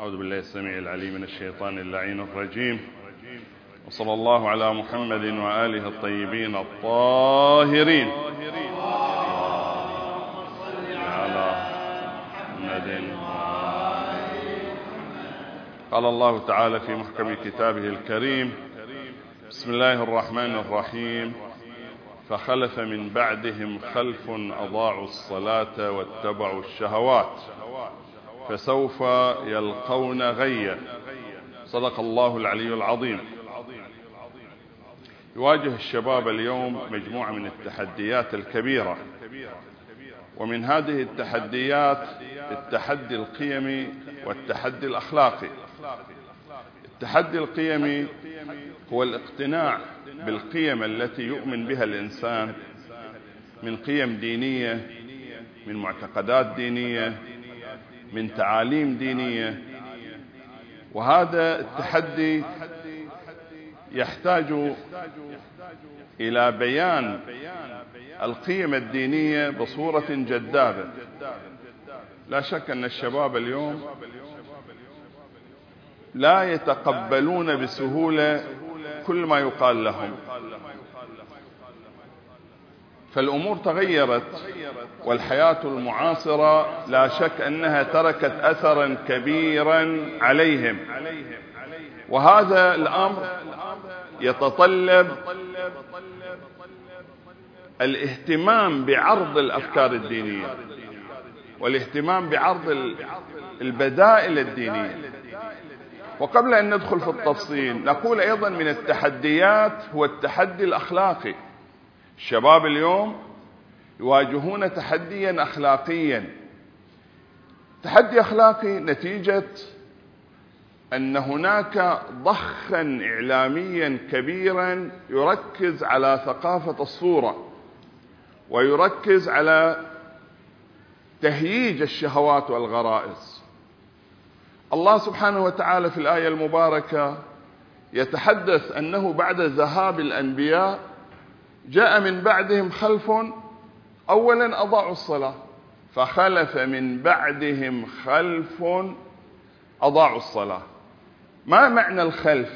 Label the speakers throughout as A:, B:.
A: أعوذ بالله السميع العليم من الشيطان اللعين الرجيم، وصلى الله على محمد وآله الطيبين الطاهرين. على محمد. قال الله تعالى في محكم كتابه الكريم: بسم الله الرحمن الرحيم. فخلف من بعدهم خلف أضاعوا الصلاة واتبعوا الشهوات فسوف يلقون غيا. صدق الله العلي العظيم. يواجه الشباب اليوم مجموعة من التحديات الكبيرة، ومن هذه التحديات التحدي القيمي والتحدي الأخلاقي. التحدي القيمي هو الاقتناع بالقيم التي يؤمن بها الإنسان من قيم دينية، من معتقدات دينية، من تعاليم دينية. وهذا التحدي يحتاج إلى بيان القيم الدينية بصورة جذابة. لا شك أن الشباب اليوم لا يتقبلون بسهولة كل ما يقال لهم، فالأمور تغيرت، والحياة المعاصرة لا شك أنها تركت أثرا كبيرا عليهم، وهذا الأمر يتطلب الاهتمام بعرض الأفكار الدينية والاهتمام بعرض البدائل الدينية. وقبل أن ندخل في التفصيل نقول أيضا من التحديات هو التحدي الأخلاقي. الشباب اليوم يواجهون تحديا أخلاقيا. تحدي أخلاقي نتيجة أن هناك ضخا إعلاميا كبيرا يركز على ثقافة الصورة، ويركز على تهييج الشهوات والغرائز. الله سبحانه وتعالى في الآية المباركة يتحدث أنه بعد ذهاب الأنبياء جاء من بعدهم خلف أولا أضاعوا الصلاة، فخلف من بعدهم خلف أضاعوا الصلاة. ما معنى الخلف؟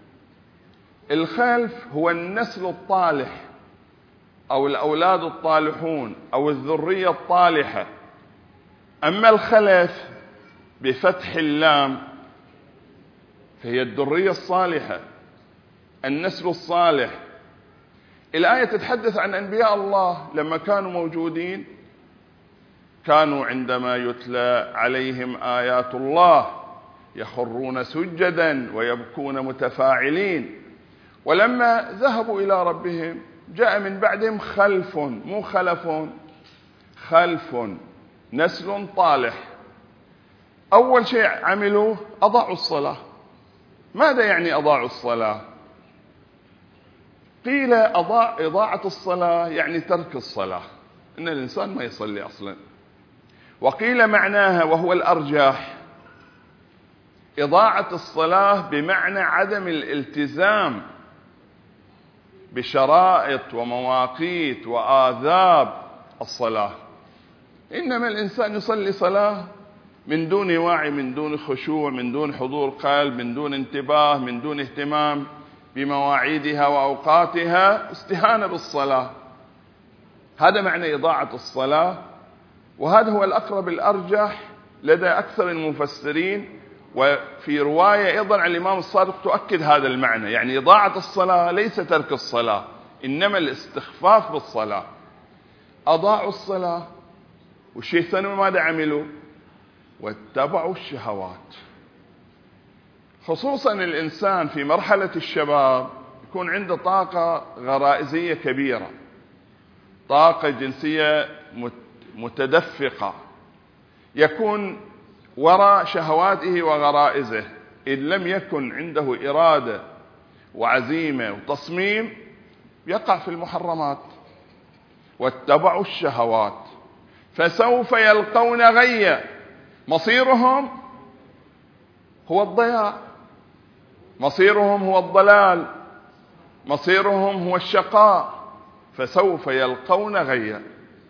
A: الخلف هو النسل الطالح أو الأولاد الطالحون أو الذرية الطالحة. أما الخلف بفتح اللام فهي الذرية الصالحة، النسل الصالح. الآية تتحدث عن أنبياء الله لما كانوا موجودين، كانوا عندما يتلى عليهم آيات الله يخرون سجدا ويبكون متفاعلين، ولما ذهبوا إلى ربهم جاء من بعدهم خلف، مو خلف، خلف، نسل طالح. أول شيء عملوه أضاعوا الصلاة. ماذا يعني أضاعوا الصلاة؟ قيل إضاعة الصلاة يعني ترك الصلاة، إن الإنسان ما يصلي أصلا. وقيل معناها وهو الأرجح إضاعة الصلاة بمعنى عدم الالتزام بشرائط ومواقيت وآداب الصلاة. إنما الإنسان يصلي صلاة من دون وعي، من دون خشوع، من دون حضور قلب، من دون انتباه، من دون اهتمام بمواعيدها وأوقاتها، استهانة بالصلاة. هذا معنى إضاعة الصلاة، وهذا هو الأقرب الأرجح لدى أكثر المفسرين. وفي رواية أيضا عن الإمام الصادق تؤكد هذا المعنى، يعني إضاعة الصلاة ليس ترك الصلاة، إنما الاستخفاف بالصلاة. أضاعوا الصلاة، والشيء الثاني ماذا عملوا؟ واتبعوا الشهوات. خصوصا الإنسان في مرحلة الشباب يكون عنده طاقة غرائزية كبيرة، طاقة جنسية متدفقة، يكون وراء شهواته وغرائزه. إن لم يكن عنده إرادة وعزيمة وتصميم يقع في المحرمات. واتبعوا الشهوات فسوف يلقون غيا. مصيرهم هو الضياع، مصيرهم هو الضلال، مصيرهم هو الشقاء. فسوف يلقون غيا.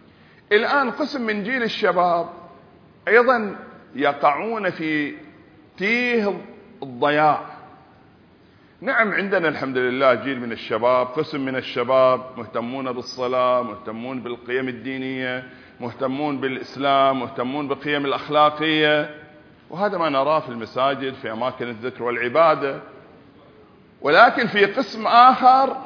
A: الآن قسم من جيل الشباب أيضا يقعون في تيه الضياع. نعم عندنا الحمد لله جيل من الشباب، قسم من الشباب مهتمون بالصلاة، مهتمون بالقيم الدينية، مهتمون بالإسلام، مهتمون بالقيم الأخلاقية، وهذا ما نراه في المساجد في أماكن الذكر والعبادة. ولكن في قسم آخر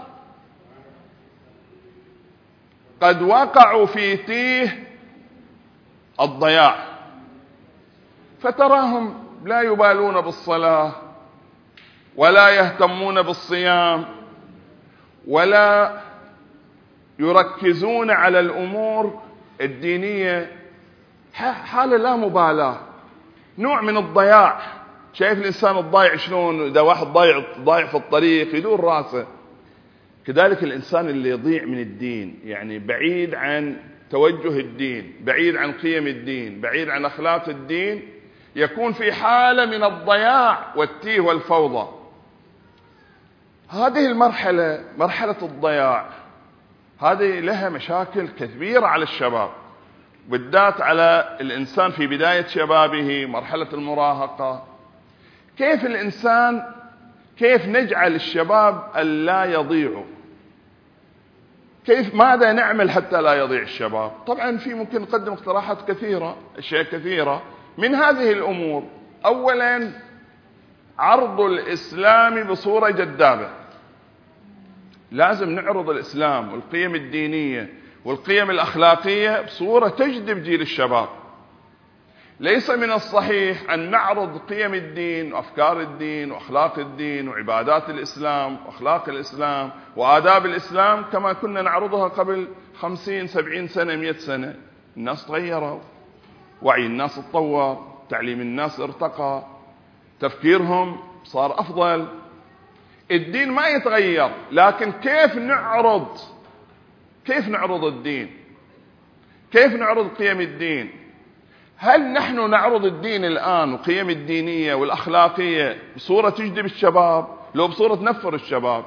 A: قد وقعوا في تيه الضياع، فتراهم لا يبالون بالصلاة ولا يهتمون بالصيام ولا يركزون على الأمور الدينية، حالة لا مبالاة، نوع من الضياع. شايف الإنسان الضايع شلون؟ إذا واحد ضايع في الطريق يدور راسه. كذلك الإنسان اللي يضيع من الدين، يعني بعيد عن توجه الدين، بعيد عن قيم الدين، بعيد عن أخلاق الدين، يكون في حالة من الضياع والتيه والفوضى. هذه المرحلة، مرحلة الضياع، هذه لها مشاكل كبيرة على الشباب، بالذات على الإنسان في بداية شبابه، مرحلة المراهقة. كيف نجعل الشباب ألا يضيعوا؟ ماذا نعمل حتى لا يضيع الشباب؟ طبعا في ممكن نقدم اقتراحات كثيرة، أشياء كثيرة من هذه الأمور. أولا عرض الإسلام بصورة جذابة، لازم نعرض الإسلام والقيم الدينية والقيم الأخلاقية بصورة تجذب جيل الشباب. ليس من الصحيح أن نعرض قيم الدين وأفكار الدين وأخلاق الدين وعبادات الإسلام وأخلاق الإسلام وآداب الإسلام كما كنا نعرضها قبل 50 70 سنة 100 سنة. الناس تغيروا، وعي الناس اتطور، تعليم الناس ارتقى، تفكيرهم صار أفضل. الدين ما يتغير، لكن كيف نعرض الدين؟ كيف نعرض قيم الدين؟ هل نحن نعرض الدين الآن وقيم الدينية والأخلاقية بصورة تجذب الشباب، لو بصورة تنفر الشباب؟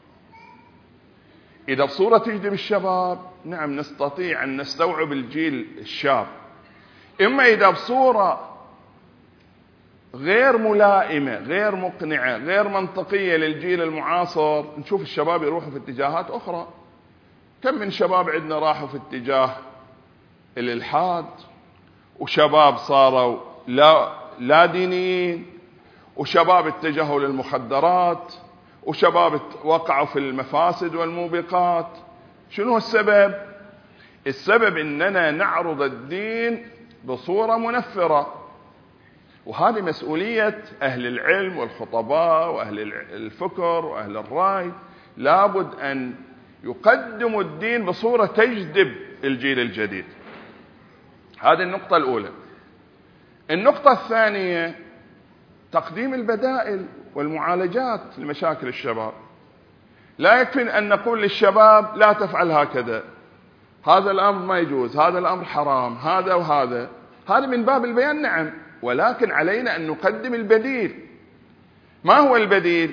A: إذا بصورة تجذب الشباب، نعم نستطيع أن نستوعب الجيل الشاب. إما إذا بصورة غير ملائمة، غير مقنعة، غير منطقية للجيل المعاصر، نشوف الشباب يروحوا في اتجاهات أخرى. كم من شباب عندنا راحوا في اتجاه الإلحاد، وشباب صاروا لا دينيين، وشباب اتجهوا للمخدرات، وشباب وقعوا في المفاسد والموبقات. شنو السبب؟ السبب إننا نعرض الدين بصورة منفرة، وهذه مسؤولية أهل العلم والخطباء وأهل الفكر وأهل الرأي. لابد أن يقدموا الدين بصورة تجذب الجيل الجديد. هذه النقطة الأولى. النقطة الثانية تقديم البدائل والمعالجات لمشاكل الشباب. لا يكفي أن نقول للشباب لا تفعل هكذا، هذا الأمر ما يجوز، هذا الأمر حرام، هذا وهذا. هذا من باب البيان نعم، ولكن علينا أن نقدم البديل. ما هو البديل؟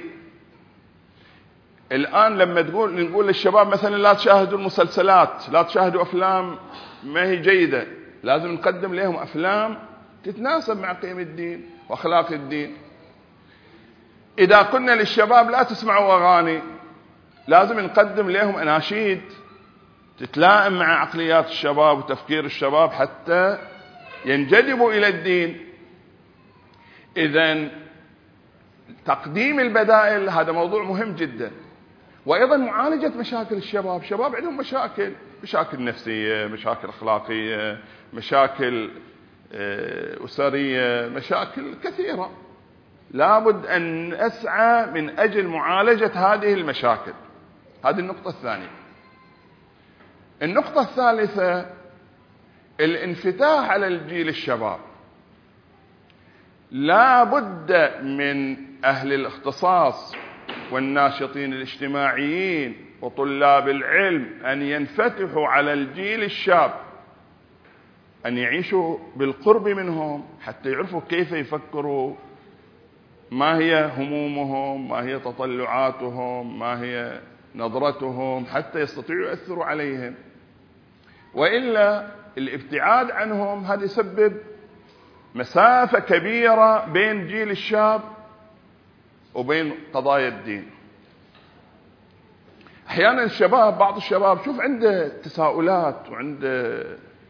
A: الآن لما نقول للشباب مثلا لا تشاهدوا المسلسلات، لا تشاهدوا أفلام ما هي جيدة، لازم نقدم لهم أفلام تتناسب مع قيم الدين وأخلاق الدين. إذا قلنا للشباب لا تسمعوا أغاني، لازم نقدم لهم أناشيد تتلائم مع عقليات الشباب وتفكير الشباب حتى ينجذبوا إلى الدين. إذن تقديم البدائل هذا موضوع مهم جدا. وأيضا معالجة مشاكل الشباب. شباب عندهم مشاكل نفسية، مشاكل أخلاقية، مشاكل أسرية، مشاكل كثيرة. لابد أن نسعى من أجل معالجة هذه المشاكل. هذه النقطة الثانية. النقطة الثالثة الانفتاح على الجيل الشباب. لا بد من أهل الاختصاص والناشطين الاجتماعيين وطلاب العلم أن ينفتحوا على الجيل الشاب، أن يعيشوا بالقرب منهم حتى يعرفوا كيف يفكروا، ما هي همومهم، ما هي تطلعاتهم، ما هي نظرتهم، حتى يستطيعوا يؤثروا عليهم. وإلا الابتعاد عنهم هذا يسبب مسافة كبيرة بين جيل الشاب وبين قضايا الدين. أحيانا الشباب، بعض الشباب شوف عنده تساؤلات وعنده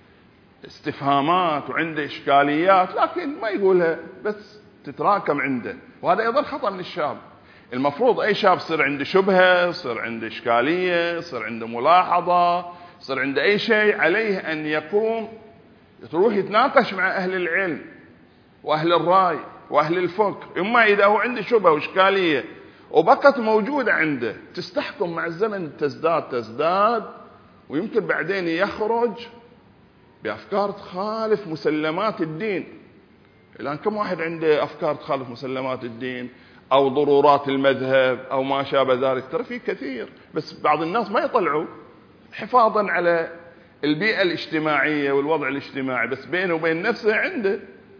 A: استفهامات وعنده إشكاليات، لكن ما يقولها، بس تتراكم عنده، وهذا أيضا خطأ من الشاب. المفروض أي شاب يصير عنده شبهة، يصير عنده إشكالية، يصير عنده ملاحظة، يصير عنده أي شيء، عليه أن يقوم يروح يتناقش مع أهل العلم وأهل الرأي وأهل الفقه. إما إذا هو عنده شبهة وإشكالية وبقت موجودة عنده، تستحكم مع الزمن، تزداد، ويمكن بعدين يخرج بأفكار تخالف مسلمات الدين. الآن كم واحد عنده أفكار تخالف مسلمات الدين أو ضرورات المذهب أو ما شابه ذلك؟ ترى في كثير، بس بعض الناس ما يطلعوا حفاظا على البيئة الاجتماعية والوضع الاجتماعي، بس بينه وبين نفسه عنده.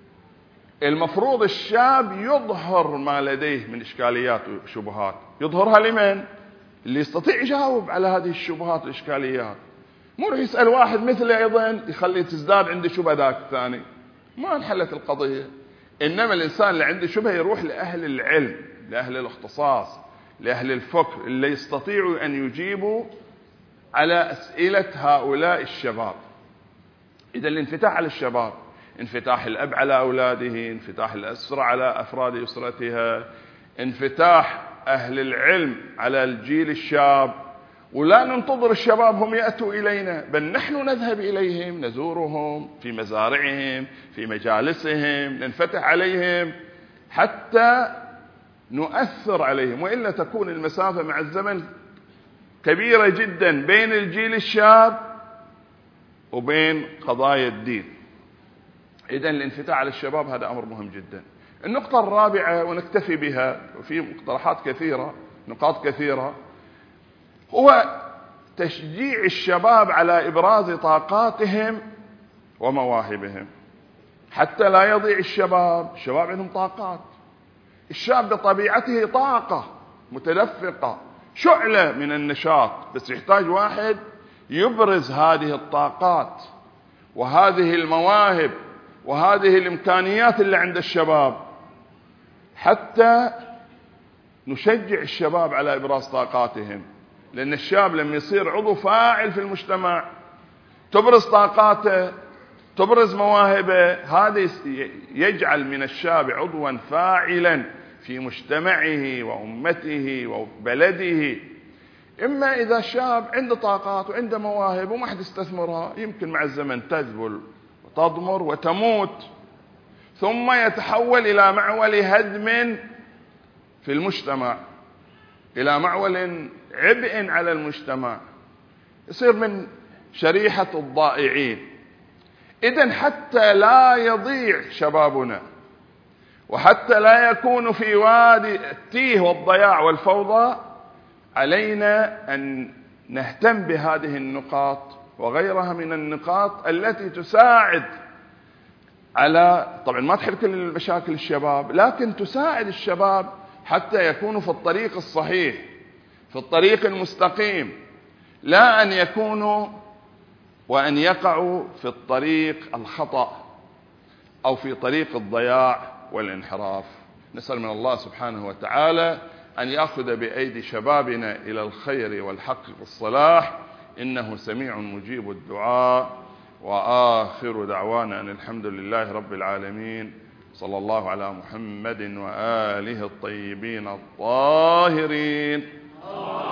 A: المفروض الشاب يظهر ما لديه من إشكاليات وشبهات، يظهرها لمن؟ اللي يستطيع يجاوب على هذه الشبهات والإشكاليات. مو يسأل واحد مثله أيضا يخليه تزداد عنده شبهة ذاك الثاني، ما انحلت القضية. إنما الإنسان اللي عنده شبهة يروح لأهل العلم، لأهل الاختصاص، لأهل الفقه، اللي يستطيعوا أن يجيبوا على أسئلة هؤلاء الشباب. إذا الانفتاح على الشباب، انفتاح الأب على أولاده، انفتاح الأسرة على أفراد أسرتها، انفتاح أهل العلم على الجيل الشاب. ولا ننتظر الشباب هم يأتوا إلينا، بل نحن نذهب إليهم، نزورهم في مزارعهم، في مجالسهم، ننفتح عليهم حتى نؤثر عليهم. وإلا تكون المسافة مع الزمن كبيرة جدا بين الجيل الشاب وبين قضايا الدين. إذن الانفتاح على الشباب هذا أمر مهم جدا. النقطة الرابعة ونكتفي بها، وفي مقترحات كثيرة، نقاط كثيرة، هو تشجيع الشباب على إبراز طاقاتهم ومواهبهم حتى لا يضيع الشباب. الشباب عندهم طاقات، الشاب بطبيعته طاقة متدفقة، شعلة من النشاط، بس يحتاج واحد يبرز هذه الطاقات وهذه المواهب وهذه الإمكانيات اللي عند الشباب، حتى نشجع الشباب على إبراز طاقاتهم. لأن الشاب لما يصير عضو فاعل في المجتمع، تبرز طاقاته، تبرز مواهبه، هذا يجعل من الشاب عضوا فاعلا في مجتمعه وأمته وبلده. إما إذا الشاب عنده طاقات وعنده مواهب وما حد يستثمرها، يمكن مع الزمن تذبل وتضمر وتموت، ثم يتحول إلى معول هدم في المجتمع، إلى معول عبء على المجتمع، يصير من شريحة الضائعين. إذن حتى لا يضيع شبابنا، وحتى لا يكون في وادي التيه والضياع والفوضى، علينا أن نهتم بهذه النقاط وغيرها من النقاط التي تساعد على، طبعا ما تحل كل مشاكل الشباب، لكن تساعد الشباب حتى يكونوا في الطريق الصحيح، في الطريق المستقيم، لا أن يكونوا وأن يقعوا في الطريق الخطأ أو في طريق الضياع والانحراف. نسأل من الله سبحانه وتعالى أن يأخذ بأيدي شبابنا إلى الخير والحق والصلاح، إنه سميع مجيب الدعاء. وآخر دعوانا أن الحمد لله رب العالمين، صلى الله على محمد وآله الطيبين الطاهرين.